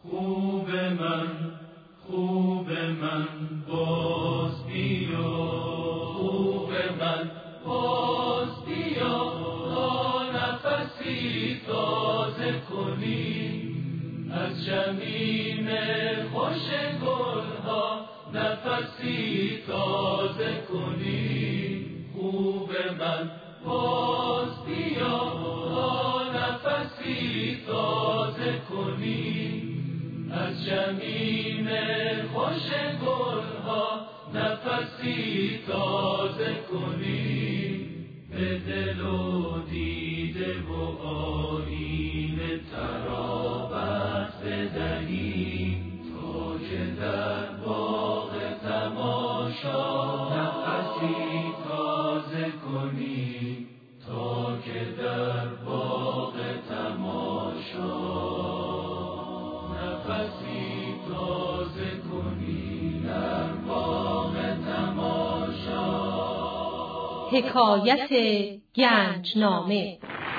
خوب من باز بیا، خوب من باز بیا، تا نفسی تازه کنی از شمیم خوش گلها، نفسی تازه کنی. خوب من باز بیا، تا نفسی تازه کنی از شمیم خوش گلها، نفسی تازه کنی. به دل و دیده و آیینه ترابت بدهی، تا که در باغ تماشا نفسی تازه کنی، تا که در باغ تماشا نفسی تازه کنی، در باغ تماشا. حکایت گنجنامه.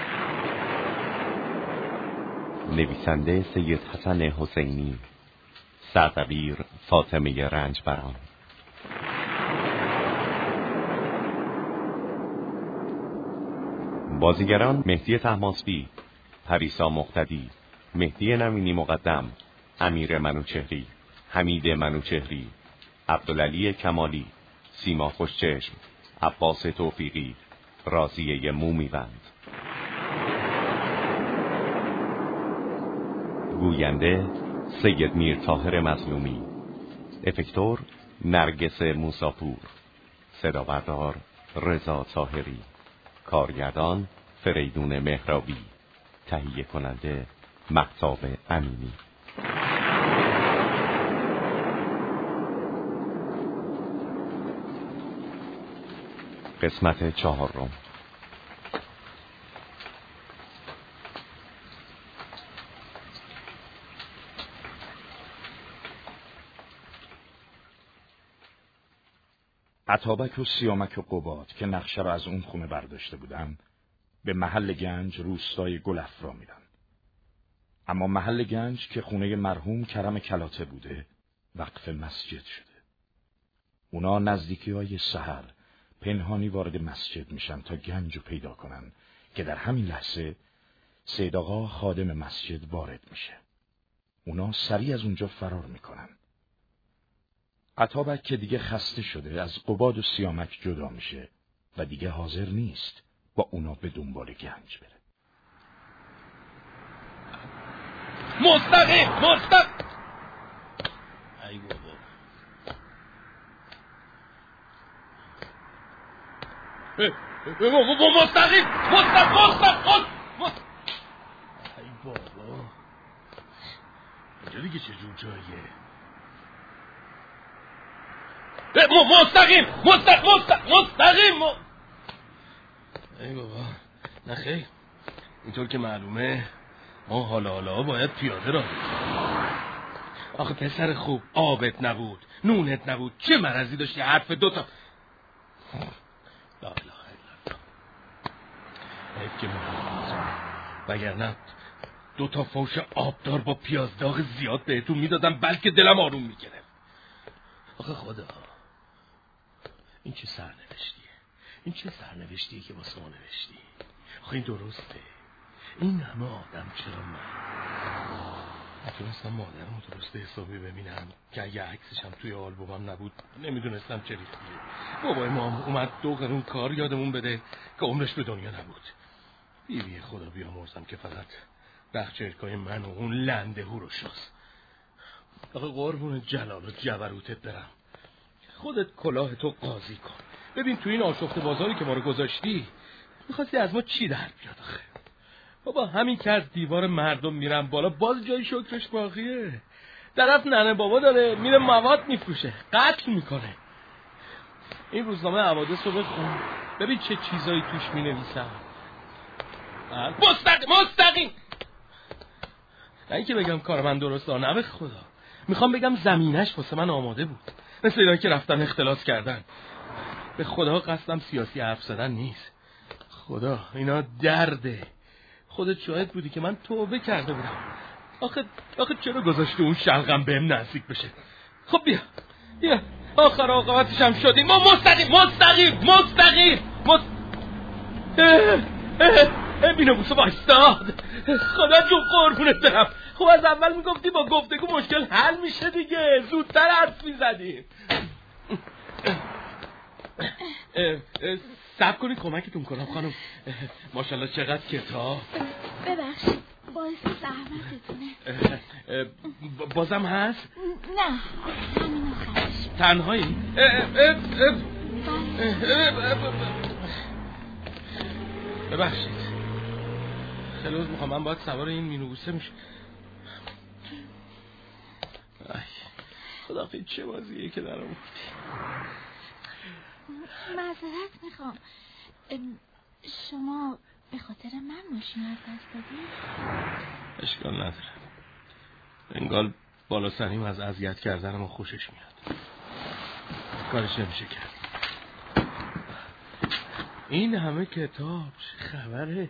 نویسنده سید حسن حسینی، سردبیر فاطمه رنجبران. بازیگران: مهدی طهماسبی، پریسا مقتدی، مهدی نوینی مقدم، امیر منوچهری، حمید منوچهری، عبدالعلی کمالی، سیما خوشچشم، عباس توفیقی، راضیه مومیوند. گوینده: سید میر طاهر مظلومی. افکتور: نرگس موساپور. صدابردار: رضا طاهری. کارگردان: فریدون مهرابی. تهیه کننده: مهتاب امینی. قسمت 4. اتابک و سیامک و قباد که نقشه را از اون خونه برداشته بودن، به محل گنج روستای گلافرا میرن. اما محل گنج که خونه مرحوم کرم کلاته بوده، وقف مسجد شده. اونا نزدیکی‌های سحر پنهانی وارد مسجد میشن تا گنج رو پیدا کنن که در همین لحظه سید آقا خادم مسجد وارد میشه. اونا سریع از اونجا فرار میکنن. اتابک که دیگه خسته شده از قباد و سیامک جدا میشه و دیگه حاضر نیست با اونا به دنبال گنج بره. مستقیم ای بابا، مستقیم ای بابا، اینجا دیگه چه جور جاییه؟ مستقیم ای بابا، نخیر، اینطور که معلومه ما حالا باید پیاده راه بریم. آخه پسر خوب، آبت نبود، نونت نبود، چه مرضی داشتی حرف دوتا؟ لا اله الا الله. حیف که وگرنه 2 فوش آبدار با پیازداغ زیاد بهتون میدادم، بلکه دلم آروم میگرفت. آخه خدا، این چه سرنوشتیه که واسه ما نوشتی؟ آخه این درسته؟ این همه آدم چرا من نتونستم مادرمو درست حسابی ببینم که اگه عکسشم توی آلبومم نبود نمیدونستم چه ریختیه. بابای ما اومد 2 قرون کار یادمون بده که عمرش به دنیا نبود. بیبی خدا بیامرزم که فقط بخچرکای من و اون لنده هو رو شاست. آخه قربون جلال و جبروتت برم، خودت کلاه تو قاضی کن. ببین تو این آشفت بازاری که ما رو گذاشتی میخواستی از ما چی در بیاد؟ آخه بابا همین که از دیوار مردم میرم بالا باز جای شکرش باقیه. طرف ننه بابا داره میره مواد میفروشه، قتل میکنه. این روزنامه حوادث رو بخون ببین چه چیزایی توش مینویسن. مستقیم نه اینکه بگم کار من درسته، نه به خدا، میخوام بگم زمینش واسه من آماده بود. مثل اینایی که رفتن اختلاس کردن. به خدا قصدم سیاسی حرف زدن نیست. خدا اینا درده. خودت شاهد بودی که من توبه کرده بودم. آخه چرا گذاشته اون شلغم بهم نزدیک بشه؟ خب بیا آخر عاقبتش هم شدیم. ما مستقیم بینو بوسه وایستاد. خدا جون قربونت برم. خب از اول میگفتی با گفتگو مشکل حل میشه دیگه، زودتر حرف میزدیم. صبر کنید کمکتون کنم خانم. ماشاءالله چقدر کتاب. ببخشید باعث زحمتتونه. بازم هست؟ نه همین آخرش. تنهایی؟ ببخشید خیلی روز میخوام من باید سوار این مینوبوسه میشه. خدا خیلی چه بازیه که در آوردی. معذرت میخوام، شما به خاطر من ماشین از دست دادی؟ اشکال نداره، انگار بالا سریم از اذیت کردن ما خوشش میاد. کارش نمیشه کرد. این همه کتاب چه خبره؟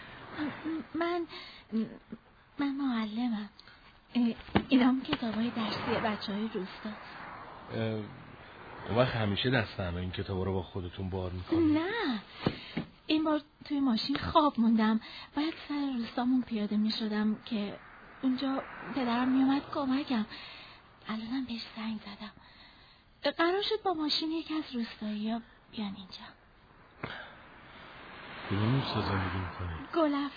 من معلمم. اینا هم کتابای درسی بچهای روستا. اون وقت همیشه دستن این کتابا رو با خودتون بار میکنی؟ نه این بار توی ماشین خواب موندم، باید سر روستامون پیاده میشدم که اونجا پدرم میومد کمکم. الانم بهش زنگ زدم، قرار شد با ماشین یکی از روستایی ها بیان اینجا. کدوم روستا زندگی میکنی؟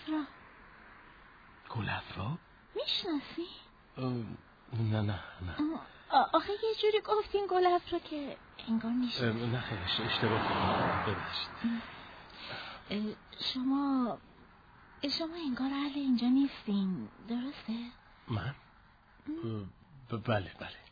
گلفرا؟ میشناسی؟ نه آخه یه جوری گفتین گلفرا که انگار میشناسی. نه خیلی اشتباه کردم، ببخشید. شما انگار اهل اینجا نیستین، درسته؟ من؟ بله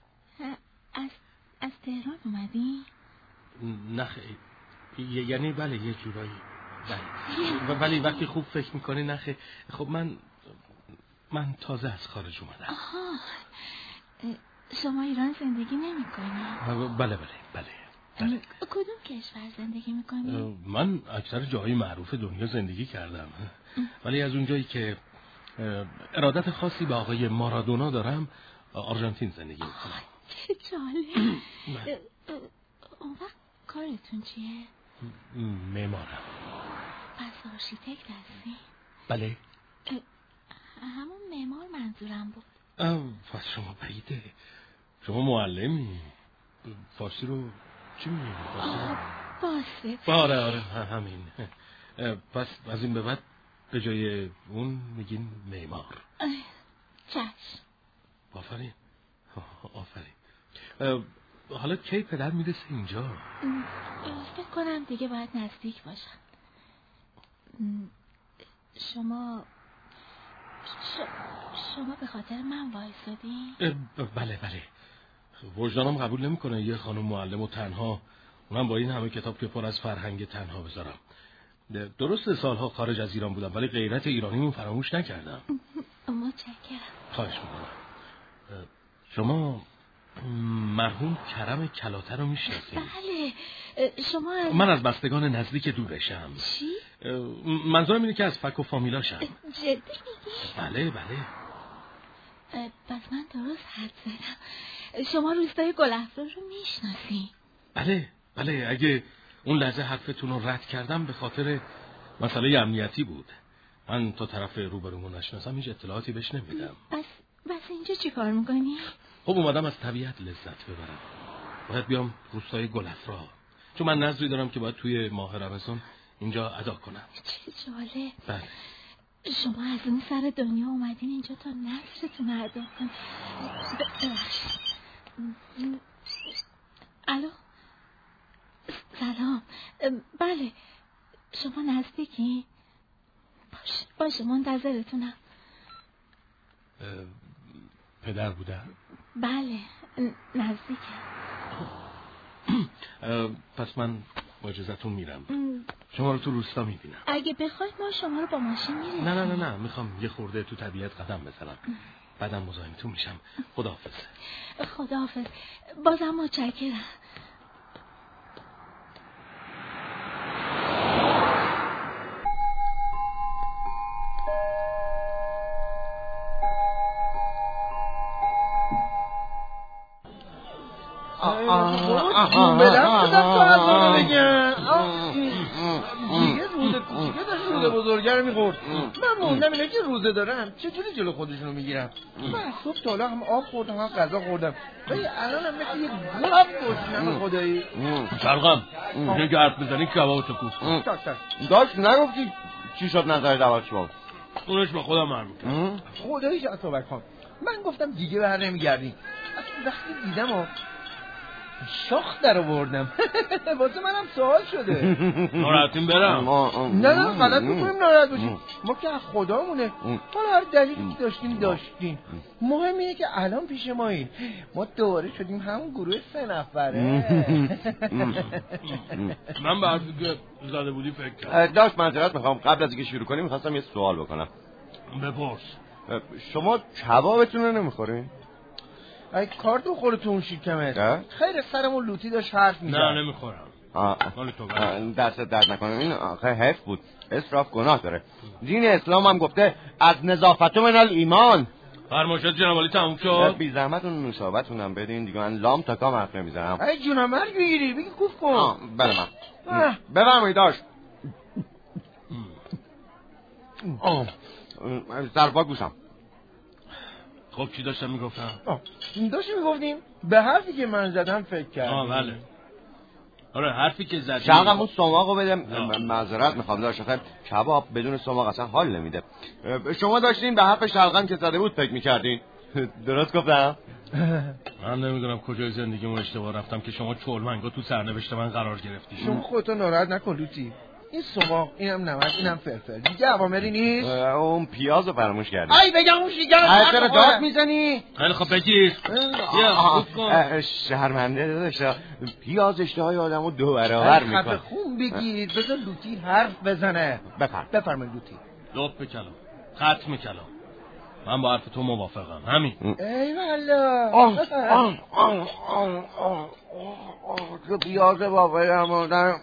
از تهران اومدین؟ نه خیلی، یعنی بله یه جورایی بله، ولی وقتی خوب فکر میکنی نه خیلی. خب من تازه از خارج اومدم. آها، شما ایران زندگی نمی‌کنی؟ بله. کدوم کشور زندگی می‌کنی؟ من اکثر جاهای معروف دنیا زندگی کردم، ولی از اونجایی که ارادت خاصی به آقای مارادونا دارم آرژانتین زندگی می‌کنم. چه جالب. اون وقت کارتون چیه؟ معمارم. پس آرشیتکت هستی؟ بله. همون معمار منظورم بود. پس شما بعیده، شما معلمی فارسی رو چی میگی؟ فارسی؟ آره همین. پس از این به بعد به جای اون میگین معمار. چشم. آفرین. حالا کی پدر میرسه اینجا؟ فکر کنم دیگه باید نزدیک باشن. شما به خاطر من وایسادی؟ بله. وجدانم قبول نمیکنه یه خانم معلم و تنها، اونم با این همه کتاب که پر از فرهنگ تنها بذارم. درسته سالها خارج از ایران بودم ولی غیرت ایرانیمو فراموش نکردم. متشکرم. خواهش میکنم. شما مرحوم کرم کلاته رو میشناسید؟ بله. شما من از بستگان نزدیک دورشم. چی؟ منظورم اینه که از فک و فامیلاشم. جدی میگی؟ بله. پس من درست حد زدم. شما روستای گلفرا رو میشناسی؟ بله. اگه اون لحظه حرفتون رو رد کردم به خاطر مسئله امنیتی بود. من تا طرف روبرومون نشناسم هیچ اطلاعاتی بهش نمیدم. بس اینجا چی کار میکنی؟ خب اومدم از طبیعت لذت ببرم. باید بیام روستای گلفرا، چون من نذری دارم که باید توی ماه رمضان اینجا ادا کنم. چه جالب. بله. شما از اون سر دنیا اومدین اینجا تا نسلتون ادا کنید. الو، سلام. بله شما نزدیکی؟ باشه منتظرتونم. پدر بودن؟ بله نزدیکه. پس من با اجازهتون میرم. شما رو تو روستا میبینم. اگه بخواید ما شما رو با ماشین میرسیم. نه میخوام یه خورده تو طبیعت قدم بزنم، بعدم مزاحمتون میشم. خداحافظ. بازم متشکرم. جون بلم بودم تو از رو بگم. دیگه روزه کوچیکه داشت روزه بزرگه رو میخورد. من موندم اینا که روزه دارم چجوری جلو خودشونو میگیرم. من صبح تا حالا هم آب خوردم هم غذا خوردم ولی الان هم مثل یه گواب گشنم خدایی. شرقم اینجا که حرف میزنی کبابتو کوف کن. داشت نگفتی چی شد نظر دعوت شما؟ اونش به خودم مربوط کرد. خداییش عطابک خان من گفتم دیگه بر نمیگردی. وقتی دیدم شاخ در آوردم. واسه منم سوال شده. ناراحتیم برم؟ نه غلط میکنیم ناراحت باشیم. ما که از خدامونه. حالا هر دلیلی داشتیم. مهم اینه که الان پیش ماییم. ما دوباره شدیم همون گروه 3 نفره. من به حرفی که زده بودی فکر کردم. داشت معذرت میخوام قبل از اینکه شروع کنیم میخواستم یه سوال بکنم. بپرس. شما کبابتون رو نمیخورین؟ ای کار تو خوره تو اون شکمت. خیر سرمون لوتی داشت حرف میزد. نه نمیخورم. مال تو دست درد نکنه. این آخه حیف بود. اسراف گناه داره. دین اسلام هم گفته از نظافت من الایمان. فرمایشات جناب عالی تموم شد. بی زحمت اون نوشابه‌تون هم بدین دیگه. من لام تا کام حرف نمیزنم. ای جونم مرگ بگیری بگی کوف کن. بله من بفرمایید داشت. ظرفا گوشم. خب چی داشتم میگفتم؟ میگفتیم به حرفی که من زدم فکر کردم. بله. آره حرفی که زدی. شرقم اون سماقو بده. معذرت میخوام داشت آخه کباب بدون سماق اصلا حال نمیده. شما داشتین به حرف شرقم که زده بود فکر میکردین. درست گفتم؟ من نمیدونم کجای زندگیمون اشتباه رفتم که شما چولمنگا تو سرنوشت من قرار گرفتی. شما خودتو ناراحت نکن لوتی. این سماق اینم نمک اینم فلفل دیگه عوامری نیست. اون پیازو فراموش کردی. ای بگم اون شیگرم چرا داد میزنی؟ خیلی خب بگیر. شرمنده داداش. پیاز اشتهای آدمو 2 برابر میکنه. حرف خون بگیر بذار لوتی حرف بزنه. بفرمایید لوتی. لطف کلام ختم کلام. من با حرف تو موافقم. همین. ای والا. تو پیاز بابا مادر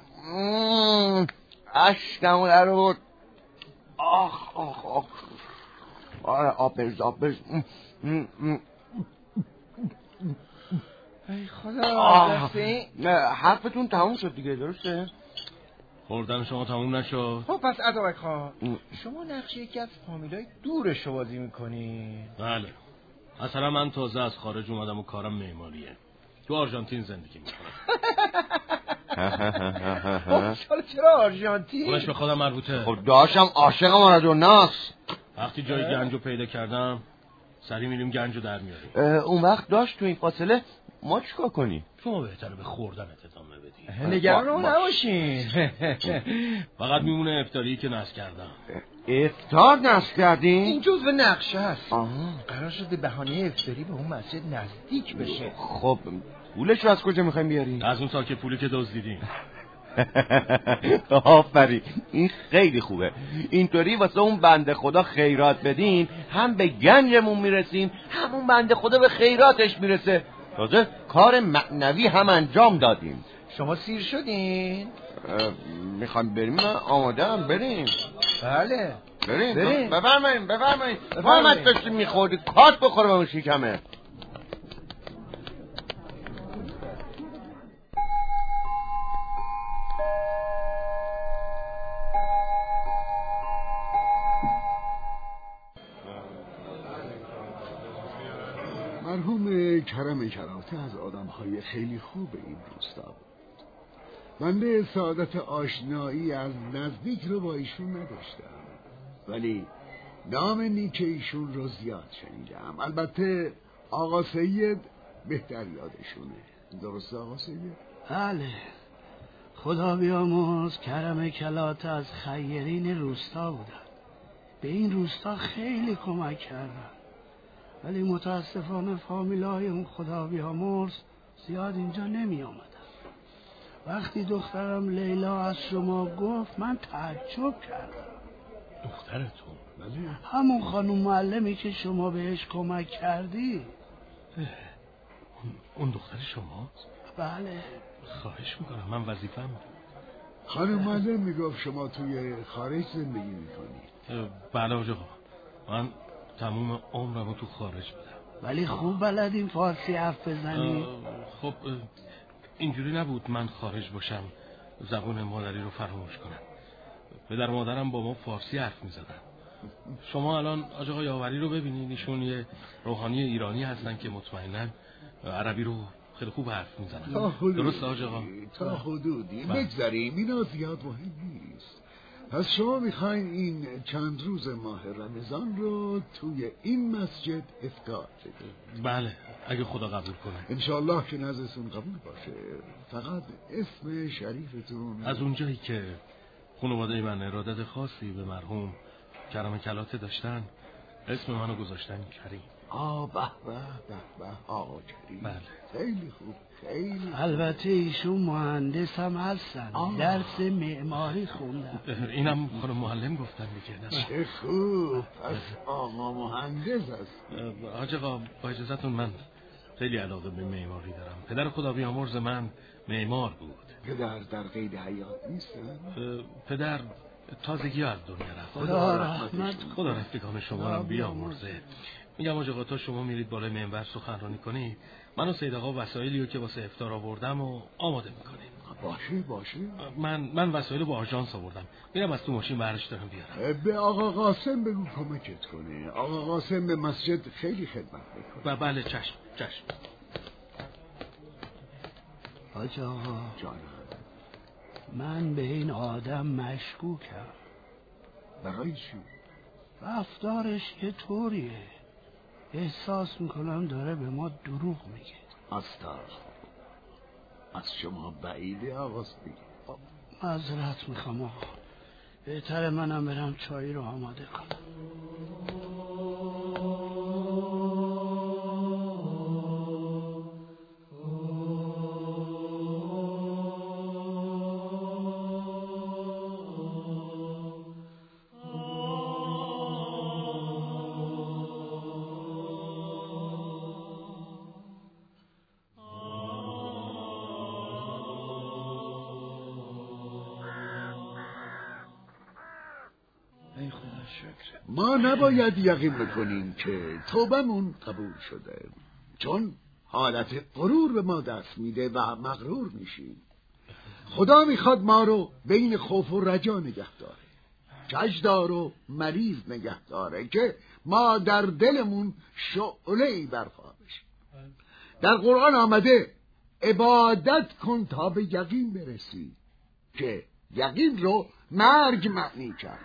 اشکمو در بود. آب برز ای خدا. حرفتون تموم شد دیگه درسته؟ خوردن شما تموم نشد. خب پس عطابک خان شما نقش یکی از فامیلای دورش رو بازی میکنی؟ بله. اصلا من تازه از خارج اومدم و کارم معماریه. تو آرژانتین زندگی میکنم. چرا آرژانتین؟ اونش به خودم مربوطه. خب داشتم عاشق مارادوناست. وقتی جای گنجو پیدا کردم سری میریم گنجو در میاریم. اون وقت داشت تو این فاصله ما چیکار کنیم؟ شما بهتره به خوردن ادامه بدی. نگران نباشین. فقط میمونه افطاری که نصب کردم. افطار نصب کردین؟ این جزو نقشه است. قرار شده بهانه افطاری به اون مسجد نزدیک بشه. خب پولش رو از کجا میخوایم بیاریم؟ از اون ساکه پولی که دزدیدیم. آفرین این خیلی خوبه. اینطوری واسه اون بنده خدا خیرات بدین هم به گنجمون میرسیم هم اون بنده خدا به خیراتش میرسه. تازه کار معنوی هم انجام دادیم. شما سیر شدین؟ میخوایم بریم؟ آماده هم بریم. بله بریم. بفرمایید محمد داشتیم میخوردی کات بخوره به اون شکمه. مرحوم کرم کلاته از آدم‌های خیلی خوب این روستا بود. بنده سعادت آشنایی از نزدیک رو با ایشون نداشتم ولی نام نیک ایشون رو زیاد شنیدم. البته آقا سید بهتر یادشونه. درسته آقا سید؟ بله. خدا بیامرز کرم کلاته از خیرین روستا بودن. به این روستا خیلی کمک کردن ولی متاسفانه فامیلای اون خدا بیامرز زیاد اینجا نمی آمدن. وقتی دخترم لیلا از شما گفت من تعجب کردم. دخترتون؟ همون خانم معلمی که شما بهش کمک کردی. اون دختر شماست؟ بله. خواهش میکنم من وظیفه‌م. خانم معلم میگفت شما توی خارج زندگی میکنید. بله آقا من تموم عمرمو تو خارج بودم ولی خوب بلدین فارسی حرف بزنی. خب اینجوری نبود من خارج باشم زبون مادری رو فراموش کنم. پدر مادرم با ما فارسی حرف می‌زدن. شما الان آج آقا یاوری رو ببینید، ایشون یه روحانی ایرانی هستن که مطمئناً عربی رو خیلی خوب حرف می‌زنن. درست آج آقا؟ تا حدودی بگذاریم، اینا زیاد مهم نیست. پس شما میخواین این چند روز ماه رمضان رو توی این مسجد افطار بدید؟ بله، اگه خدا قبول کنه. انشالله که نزدتون قبول باشه. فقط اسم شریفتون از اونجایی که خانواده من ارادت خاصی به مرحوم کرم کلاته داشتن، اسم منو گذاشتن کریم. به به آقا کریم. بله. خیلی خوب، خیلی خوب. البته ایشون مهندس هم هستن، درس معماری خوندن. اینم خانم معلم گفتن دیگه. چه خوب، پس آقا مهندس هست. حاج آقا با اجازهتون من خیلی علاقه به معماری دارم. پدر خدا بیامرز من معمار بود. پدر در قید حیات نیستن؟ پدر تازگی از دنیا رفت. خدا رفتگان شما رو بیامرزه. میگم حاج آقا تا شما میرید بالای منبر سخنرانی کنی، من و سید آقا وسایلیو که واسه افطار آوردم و آماده میکنیم. باشه. من وسایل با آژانس آوردم، میرم از تو ماشین برش دارم بیارم. به آقا قاسم بگو کمکت کنه. آقا قاسم به مسجد خیلی خدمت میکنه. بله چشم. حاج آقا جانم، من به این آدم مشکوکم. برای چی؟ رفتارش یه طوریه، احساس میکنم داره به ما دروغ میگه. از شما بعیده آواز بگه. معذرت میخوام آقا، بهتره منم برم چایی رو آماده کنم. ما نباید یقین بکنیم که توبمون قبول شده، چون حالت غرور به ما دست میده و مغرور میشیم. خدا میخواد ما رو بین خوف و رجا نگه داره، کجدار و مریض نگه داره که ما در دلمون شعله‌ای برپا بشیم. در قرآن آمده عبادت کن تا به یقین برسی، که یقین رو مرگ معنی کرد.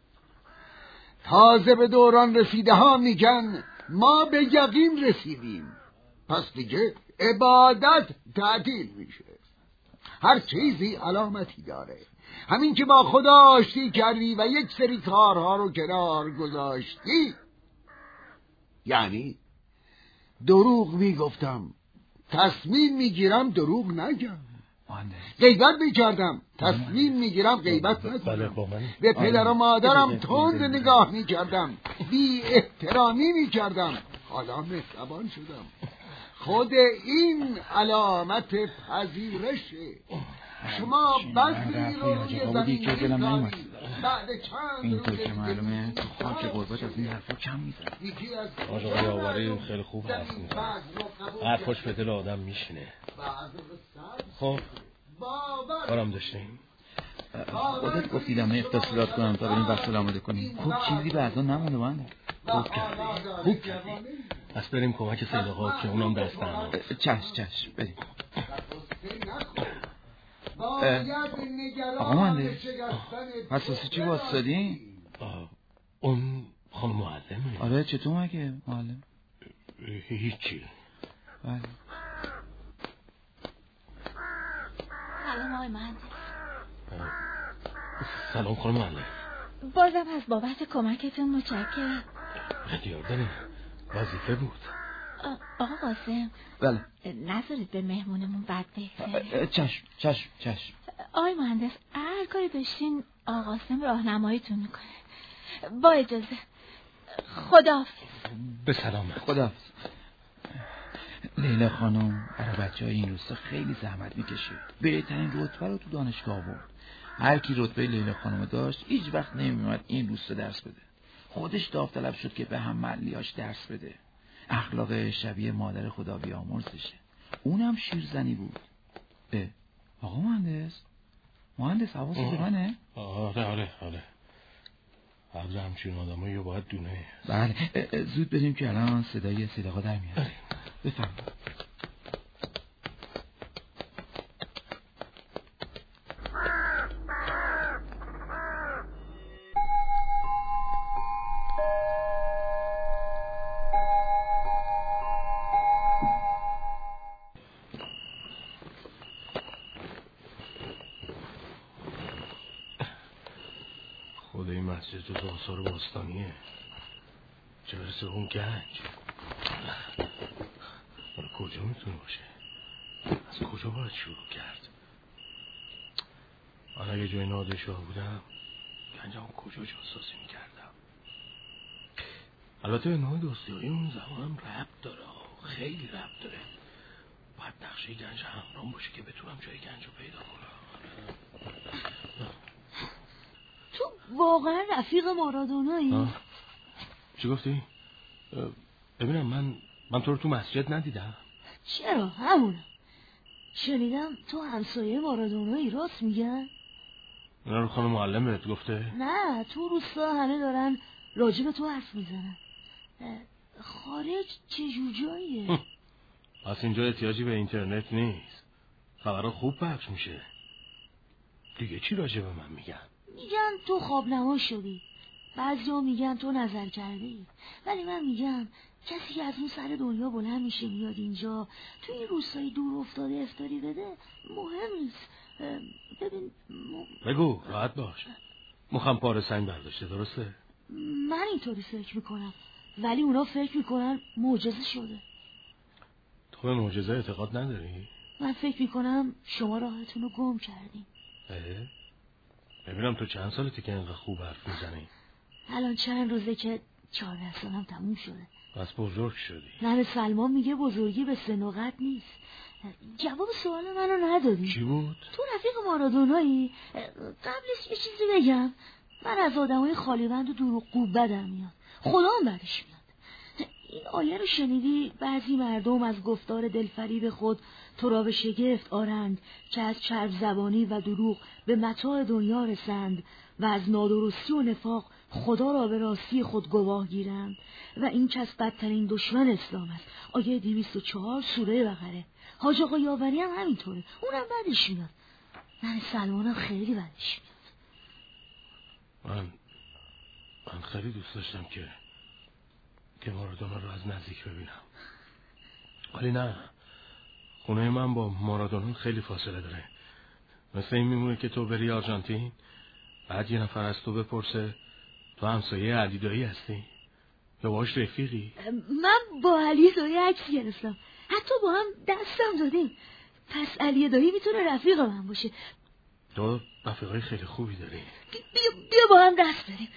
تازه به دوران رسیده ها میگن ما به یقین رسیدیم، پس دیگه عبادت تعدیل میشه. هر چیزی علامتی داره. همین که با خدا آشتی کردی و یک سری کارها رو کنار گذاشتی، یعنی دروغ میگفتم تصمیم میگیرم دروغ نگم، غیبت میکردم تصمیم میگیرم غیبت نکنم، به پدر و مادرم تند نگاه میکردم، بی احترامی میکردم، حالا مهربان شدم. خود این علامت پذیرشه. شما بذری رو روی زمین می‌ذاری، بعد چند اینطور که معلومه تو خاک قربت از این حرفا کم میزن. آج آقا یاوری خیلی خوب حرف میزن، حرفاش به دل آدم میشینه. خب کارم داشتیم. خودت گفتی دمه اختصارات کنم تا بریم وقت آماده کنیم. خوب چیزی به ازان نمونده بنده. خوب کردی. پس بریم کمک سید آقا که اونم دست تنها. چشم بریم. آقا مهندس حساسی چی واسدادی؟ اون خانم معلمه. آره چطور مگه معلم؟ هیچی. بله. سلام آقای مهندس. سلام خانم معلم. بازم از بابت کمکتون متشکرم. اختیار داریم، وظیفه بود. آقا قاسم. بله. نذارید به مهمونمون بد بگذره. چشم. آقای مهندس هر کاری داشتین آقا قاسم راهنماییتون میکنه. با اجازه. خداحافظ. به سلامت. خداحافظ. لیلا خانم برای بچه‌های این روستا خیلی زحمت میکشه. بهترین رتبه رو تو دانشگاه آورد. هر کی رتبه لیلا خانم داشت هیچ وقت نمیومد این روستا درس بده. خودش داوطلب شد که به هم محلیاش درس بده. اخلاق شبیه مادر خدا بیامرزشه. اونم شیرزنی بود. آقا مهندس حواست به منه؟ آره عبد همچین آدمایی رو باید دونه. بله زود بریم که الان صدای صداقا در میاد. بفهم. مسجد جز آثار باستانیه، چه برسه اون گنج. حالا کجا میتونه باشه؟ از کجا باید شروع کرد؟ من اگه جای نادرشاه بودم گنجم کجا جاسازی میکردم. البته به نوع دوستی‌های اون زمانم ربط داره، خیلی ربط داره. باید نقشه گنج همرام باشه که بتونم جای گنج رو پیدا کنم. واقعا رفیق مارادونایی؟ چی گفتی؟ ببینم من تو رو تو مسجد ندیدم. چرا همونم. شنیدم تو همسایه مارادونایی، راست میگن؟ اینا رو خانم معلم بهت گفته؟ نه تو روستا همه دارن راجع به تو حرف میزنن. خارج چجور جاییه؟ پس اینجا احتیاجی به اینترنت نیست، خبرها خوب پخش میشه. دیگه چی راجع به من میگن تو خوابنما شدی، بعضیا میگن تو نظر کردی، ولی من میگم کسی که از اون سر دنیا بلند میشه میاد اینجا تو این روستای دور افتاده افطاری بده مهم نیست. ببین بگو، راحت باش. مخم پاره سنگ برداشته، درسته؟ من اینطوری فکر میکنم، ولی اونا فکر میکنن معجزه شده. تو به معجزه اعتقاد نداری؟ من فکر میکنم شما راهتون رو گم کردین. ببینم تو چند سالته که اینقدر خوب حرف میزنی؟ الان چند روزه که 14 سالم تموم شده. پس بزرگ شدی. ننه سلمان میگه بزرگی به سن و قد نیست. جواب سوال منو ندادی. چی بود؟ تو رفیق مارادونایی؟ قبلش یه چیزی بگم. من از آدمای خالیبند و دروغگو بدم میاد، خدا هم بدش میاد. این آیه رو شنیدی؟ بعضی مردم از گفتار دلفریب خود تو را به شگفت آرند که از چرب زبانی و دروغ به متاع دنیا رسند و از نادرستی و نفاق خدا را به راستی خود گواه گیرند و این کس بدترین دشمن اسلام است. آیه 204 سوره بقره. حاج آقا یاوری هم همینطوره، اونم بدش میاد. من سلمانم خیلی بدش میاد. من خیلی دوست داشتم که مارادونا رو از نزدیک ببینم، ولی نه، خونه من با مارادونا خیلی فاصله داره. مثل این میمونه که تو بری آرژانتین، بعد یه نفر از تو بپرسه تو همسایه علی دایی هستی یا باهاش رفیقی؟ من با علی دایی عکس گرفتم، حتی با هم دستم دادیم. پس علی دایی میتونه رفیق من باشه. تو رفیقای خیلی خوبی داری. بیا با هم دست بریم.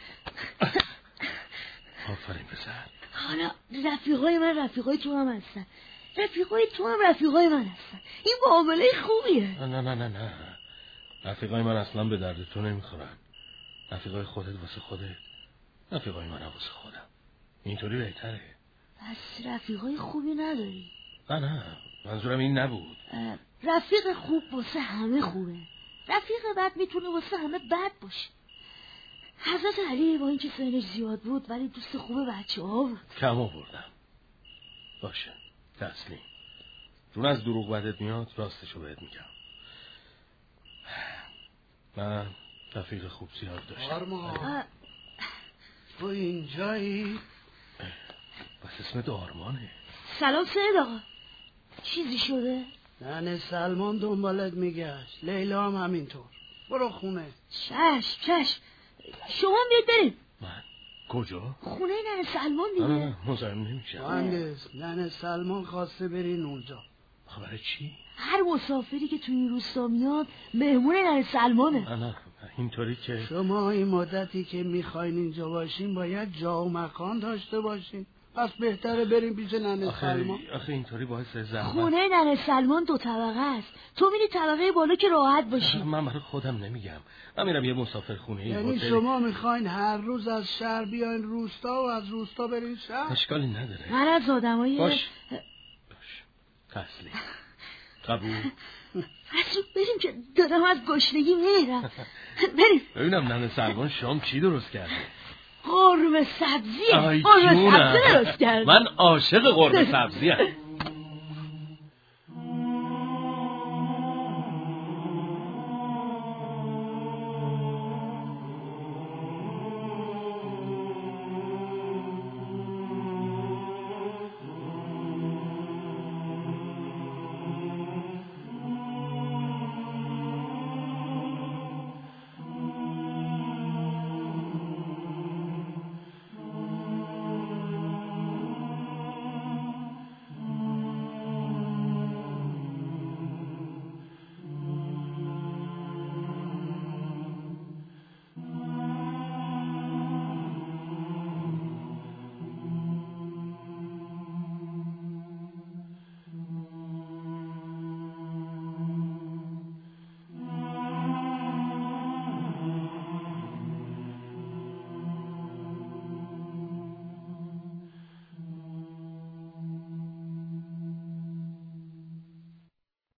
آفرین پسر. حالا رفیقای من رفیقای تو هم هستن، رفیقای تو هم رفیقای من هستن. این معامله خوبیه. نه رفیقای من اصلا به درد تو نمیخورن. رفیقای خودت واسه خودت، رفیقای من واسه خودم. اینطوری بهتره. پس رفیقای خوبی نداری؟ نه منظورم این نبود. رفیق خوب واسه همه خوبه، رفیق بد میتونه واسه همه بد باشه. حضرت علی با اینکه سنش زیاد بود ولی دوست خوب بچه ها بود. کم آوردم. باشه تسلیم. چون از دروغ بدت میاد راستشو بهت میگم. من رفیق خوب زیاد داشتم. آرمان تو اینجایی؟ بس اسمت آرمانه. سلام سید آقا، چیزی شده؟ ننه سلمان دنبالت میگشت، لیلا هم همینطور. برو خونه. چشم شما بیاد بریم. من؟ کجا؟ خونه ننه سلمان دیگه. نه مزاحم نمیشم. مهندس ننه سلمان خواسته برین اونجا. خبره چی؟ هر مسافری که تو این روستا میاد مهمون ننه سلمانه. نه اینطوری که شما این مدتی که میخواین اینجا باشین باید جا و مکان داشته باشین، پس بهتره بریم پیش ننه سلمان. آخه اینطوری باعث زحمت. خونه ننه سلمان 2 طبقه است، تو میری طبقه بالا که راحت باشی. من برای خودم نمیگم، من میرم یه مسافر خونه. یعنی شما میخواین هر روز از شهر بیاین روستا و از روستا برین شهر؟ اشکالی نداره. من از آدمای باش تسلیم. قبول. مسعود بریم که دادم از گشنگی میرم. بریم. ببینم ننه سلمان شام چی درست کرده؟ قرمه سبزی. آی قرمه جونم. سبزی درست کرده. من عاشق قرمه سبزی ام.